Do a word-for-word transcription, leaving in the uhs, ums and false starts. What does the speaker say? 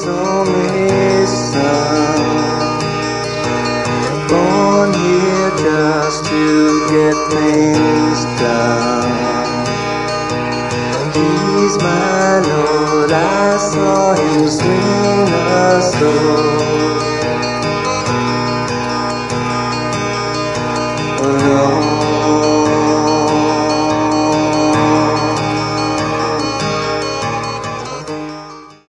only son, born here just to get things done. He's my Lord, I saw him swing a sword.